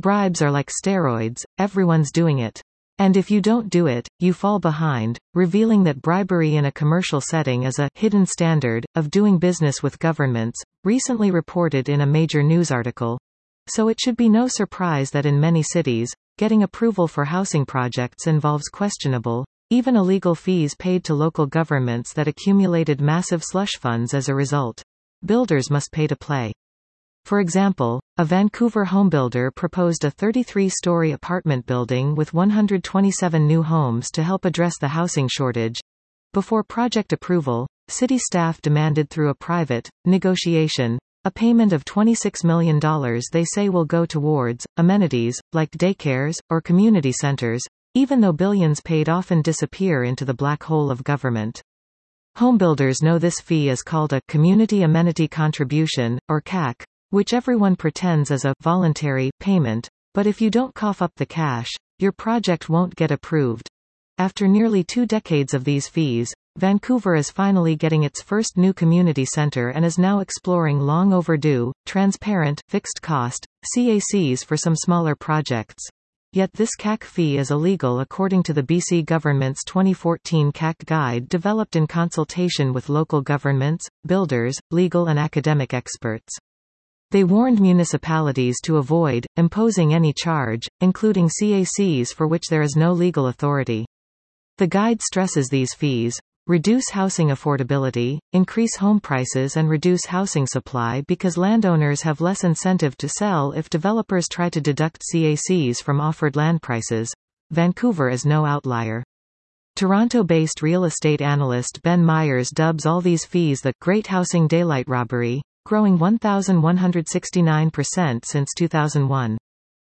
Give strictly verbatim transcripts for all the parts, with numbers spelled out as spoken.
Bribes are like steroids, everyone's doing it. And if you don't do it, you fall behind, revealing that bribery in a commercial setting is a hidden standard of doing business with governments, recently reported in a major news article. So it should be no surprise that in many cities, getting approval for housing projects involves questionable, even illegal fees paid to local governments that accumulated massive slush funds as a result. Builders must pay to play. For example, a Vancouver homebuilder proposed a thirty-three story apartment building with one hundred twenty-seven new homes to help address the housing shortage. Before project approval, city staff demanded through a private negotiation a payment of twenty-six million dollars they say will go towards amenities, like daycares, or community centers, even though billions paid often disappear into the black hole of government. Homebuilders know this fee is called a Community Amenity Contribution, or C A C, which everyone pretends is a voluntary payment, but if you don't cough up the cash, your project won't get approved. After nearly two decades of these fees, Vancouver is finally getting its first new community center and is now exploring long overdue, transparent, fixed-cost C A Cs for some smaller projects. Yet this C A C fee is illegal according to the B C government's twenty fourteen C A C guide developed in consultation with local governments, builders, legal and academic experts. They warned municipalities to avoid imposing any charge, including C A Cs for which there is no legal authority. The guide stresses these fees reduce housing affordability, increase home prices and reduce housing supply because landowners have less incentive to sell if developers try to deduct C A Cs from offered land prices. Vancouver is no outlier. Toronto-based real estate analyst Ben Myers dubs all these fees the Great Housing Daylight Robbery, growing one thousand one hundred sixty-nine percent since two thousand one.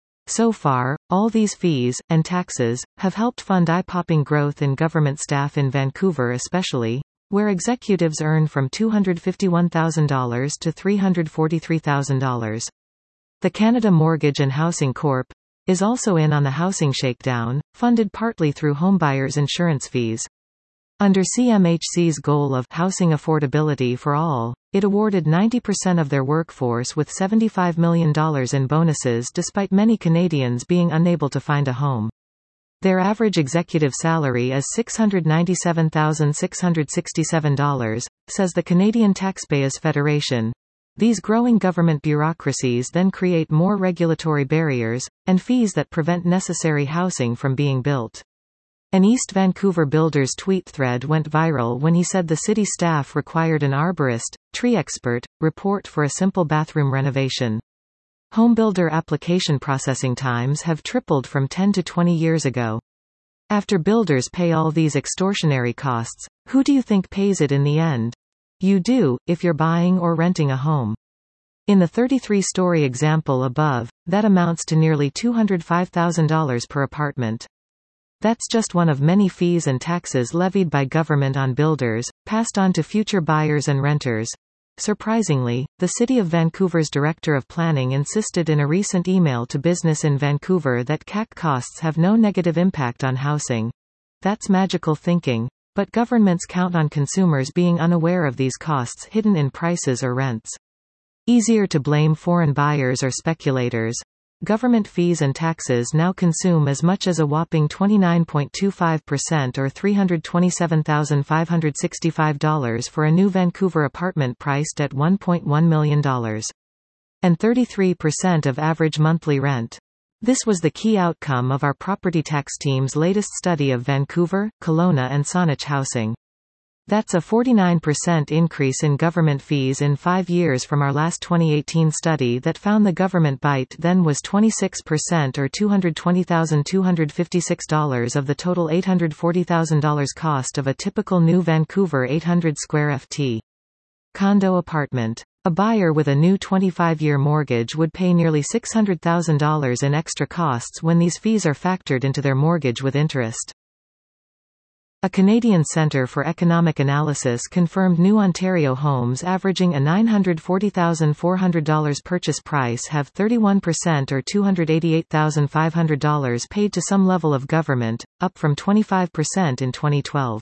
So far, all these fees, and taxes, have helped fund eye-popping growth in government staff in Vancouver especially, where executives earn from two hundred fifty-one thousand dollars to three hundred forty-three thousand dollars. The Canada Mortgage and Housing Corporation is also in on the housing shakedown, funded partly through homebuyers' insurance fees. Under C M H C's goal of housing affordability for all, it awarded ninety percent of their workforce with seventy-five million dollars in bonuses despite many Canadians being unable to find a home. Their average executive salary is six hundred ninety-seven thousand six hundred sixty-seven dollars, says the Canadian Taxpayers Federation. These growing government bureaucracies then create more regulatory barriers, and fees that prevent necessary housing from being built. An East Vancouver builder's tweet thread went viral when he said the city staff required an arborist, tree expert, report for a simple bathroom renovation. Homebuilder application processing times have tripled from ten to twenty years ago. After builders pay all these extortionary costs, who do you think pays it in the end? You do, if you're buying or renting a home. In the thirty-three story example above, that amounts to nearly two hundred five thousand dollars per apartment. That's just one of many fees and taxes levied by government on builders, passed on to future buyers and renters. Surprisingly, the City of Vancouver's Director of Planning insisted in a recent email to business in Vancouver that C A C costs have no negative impact on housing. That's magical thinking. But governments count on consumers being unaware of these costs hidden in prices or rents. Easier to blame foreign buyers or speculators. Government fees and taxes now consume as much as a whopping twenty-nine point two five percent or three hundred twenty-seven thousand five hundred sixty-five dollars for a new Vancouver apartment priced at one point one million dollars. And thirty-three percent of average monthly rent. This was the key outcome of our property tax team's latest study of Vancouver, Kelowna and Saanich housing. That's a forty-nine percent increase in government fees in five years from our last twenty eighteen study that found the government bite then was twenty-six percent or two hundred twenty thousand two hundred fifty-six dollars of the total eight hundred forty thousand dollars cost of a typical new Vancouver eight hundred square feet condo apartment. A buyer with a new twenty-five year mortgage would pay nearly six hundred thousand dollars in extra costs when these fees are factored into their mortgage with interest. A Canadian Centre for Economic Analysis confirmed new Ontario homes averaging a nine hundred forty thousand four hundred dollars purchase price have thirty-one percent or two hundred eighty-eight thousand five hundred dollars paid to some level of government, up from twenty-five percent in twenty twelve.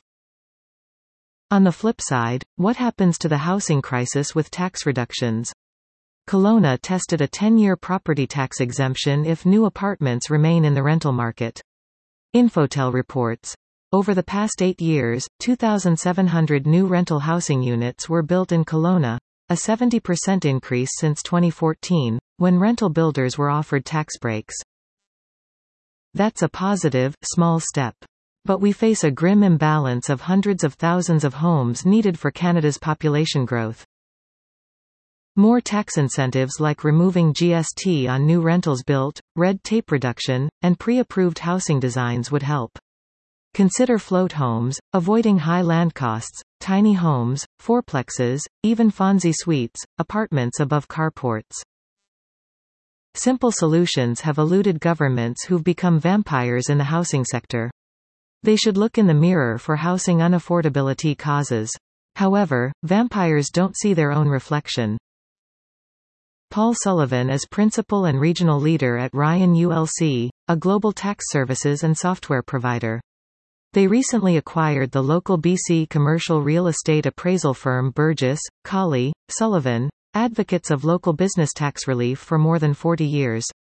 On the flip side, what happens to the housing crisis with tax reductions? Kelowna tested a ten-year property tax exemption if new apartments remain in the rental market. Infotel reports. Over the past eight years, two thousand seven hundred new rental housing units were built in Kelowna, a seventy percent increase since twenty fourteen, when rental builders were offered tax breaks. That's a positive, small step. But we face a grim imbalance of hundreds of thousands of homes needed for Canada's population growth. More tax incentives like removing G S T on new rentals built, red tape reduction, and pre-approved housing designs would help. Consider float homes, avoiding high land costs, tiny homes, fourplexes, even Fonzie suites, apartments above carports. Simple solutions have eluded governments who've become vampires in the housing sector. They should look in the mirror for housing unaffordability causes. However, vampires don't see their own reflection. Paul Sullivan is Principal and Regional Leader at Ryan U L C, a global tax services and software provider. They recently acquired the local B C commercial real estate appraisal firm Burgess, Colley, Sullivan, advocates of local business tax relief for more than forty years.